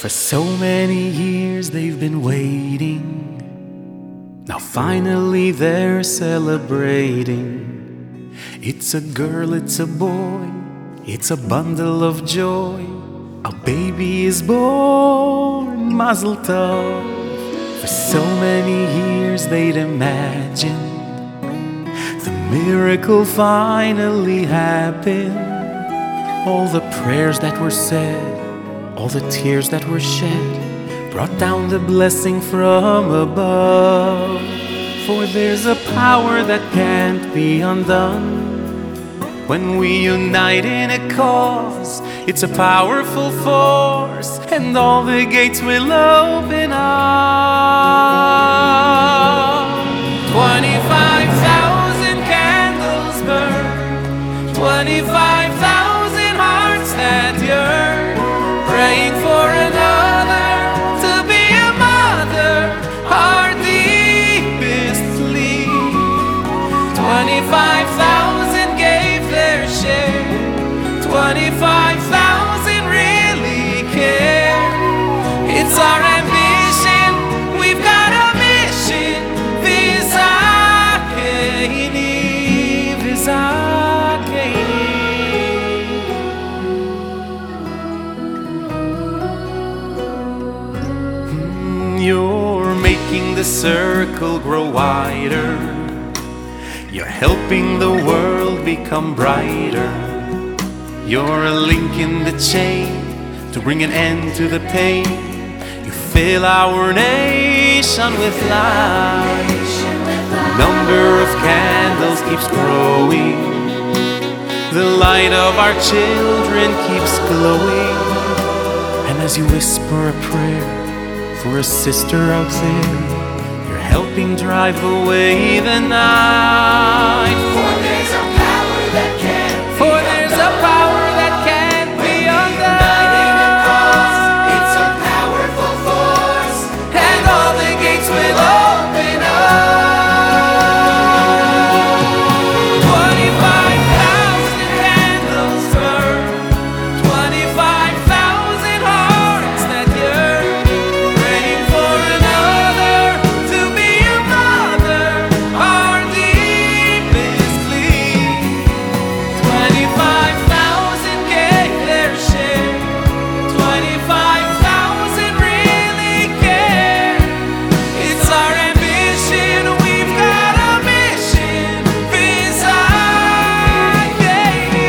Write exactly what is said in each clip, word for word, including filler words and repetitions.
For so many years they've been waiting. Now finally they're celebrating. It's a girl, it's a boy, it's a bundle of joy. A baby is born, Mazel Tov. For so many years they'd imagined the miracle finally happened. All the prayers that were said, all the tears that were shed, brought down the blessing from above. For there's a power that can't be undone. When we unite in a cause, it's a powerful force, and all the gates will open up. Twenty-five thousand candles burn, twenty-five thousand hearts that yearn, praying for another to be a mother, our deepest plea. Twenty-five thousand gave their share, twenty-five thousand really care. It's our ambition, we've got a mission. V'zakeni, v'zakeni. You're making the circle grow wider. You're helping the world become brighter. You're a link in the chain to bring an end to the pain. You fill our nation with light. The number of candles keeps growing. The light of our children keeps glowing. And as you whisper a prayer for a sister out there, you're helping drive away the night. For there's a power that can't be For there's undone. a power that can't when be undone. United in cause, it's a powerful force, and all the gates will open up. Twenty-five thousand candles burn, twenty-five thousand hearts that yearn, praying for another to be a mother, our deepest plea. Twenty-five thousand gave their share, twenty-five thousand really care. It's our ambition, we've got a mission. V'zakeni.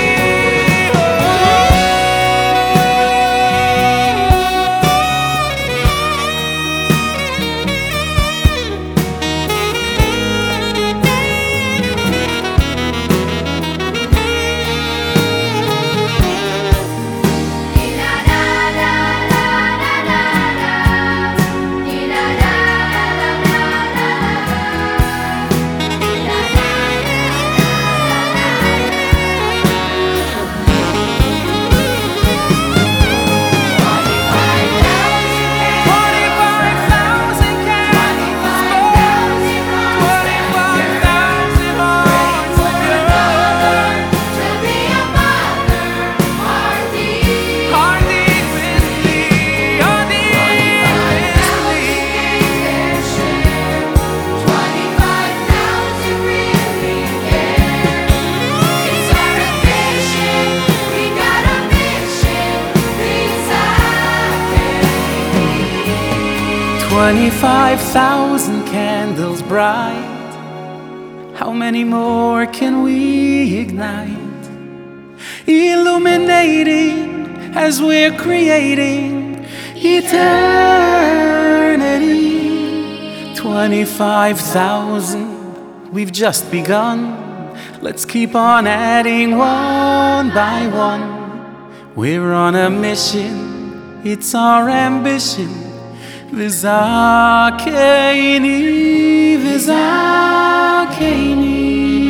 Twenty-five thousand candles burn, twenty-five thousand hearts that yearn, To be a mother, our deep. our deepest plea, our deepest plea. Their share, twenty-five thousand really care. It's our ambition, we got a mission. V'zakeni. Twenty-five thousand candles bright. How many more can we ignite? Illuminating as we're creating eternity. Twenty-five thousand, we've just begun. Let's keep on adding one by one. We're on a mission, it's our ambition. V'zakeni, v'zakeni.